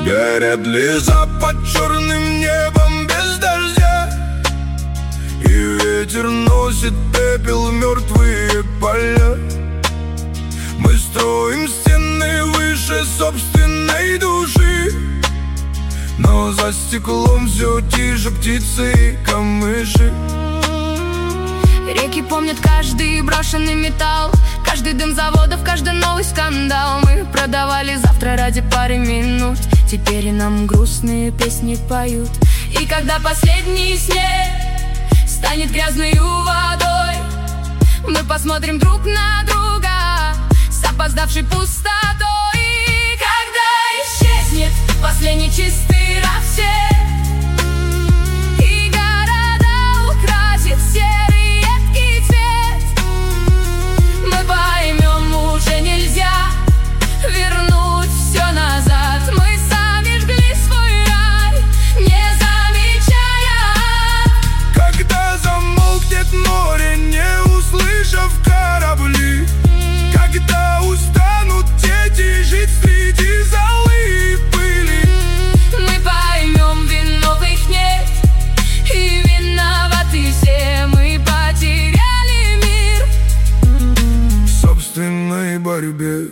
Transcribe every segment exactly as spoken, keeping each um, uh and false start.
Горят леса под черным небом без дождя, и ветер носит пепел в мертвые поля. Мы строим стены выше собственной души, но за стеклом все тише птицы и камыши. Реки помнят каждый брошенный металл, каждый дым заводов, каждый новый скандал. Мы продавали завтра ради пары минут, теперь и нам грустные песни поют. И когда последний снег станет грязной водой, мы посмотрим друг на друга с опоздавшей пустотой. И когда исчезнет последний чистый рассвет, и города украсит серый едкий цвет, мы поймем, уже нельзя вернуть все назад. Мы сами жгли свой рай, не замечая. Когда замолкнет море, не услышав корабли, когда устанут дети жить среди золы и пыли, мы поймем, виновных нет, и виноваты все. Мы потеряли мир в собственной борьбе.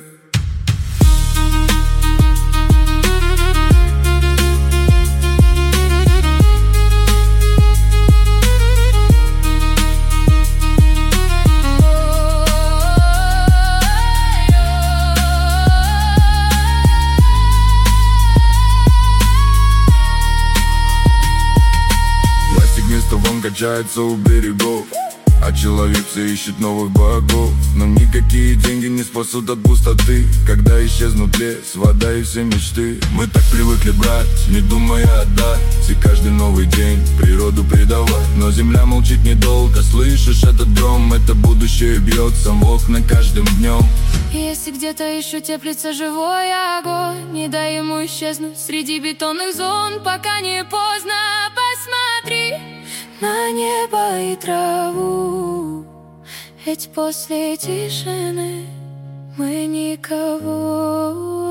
Он качается у берегов, а человек все ищет новых богов. Но никакие деньги не спасут от пустоты, когда исчезнут лес, вода и все мечты. Мы так привыкли брать, не думая отдать, и каждый новый день природу предавать. Но земля молчит недолго, слышишь этот гром? Это будущее бьется в окна каждым днем. И если где-то еще теплится живой огонь, не дай ему исчезнуть среди бетонных зон, пока не поздно. Посмотри на небо и траву, ведь после тишины мы никого.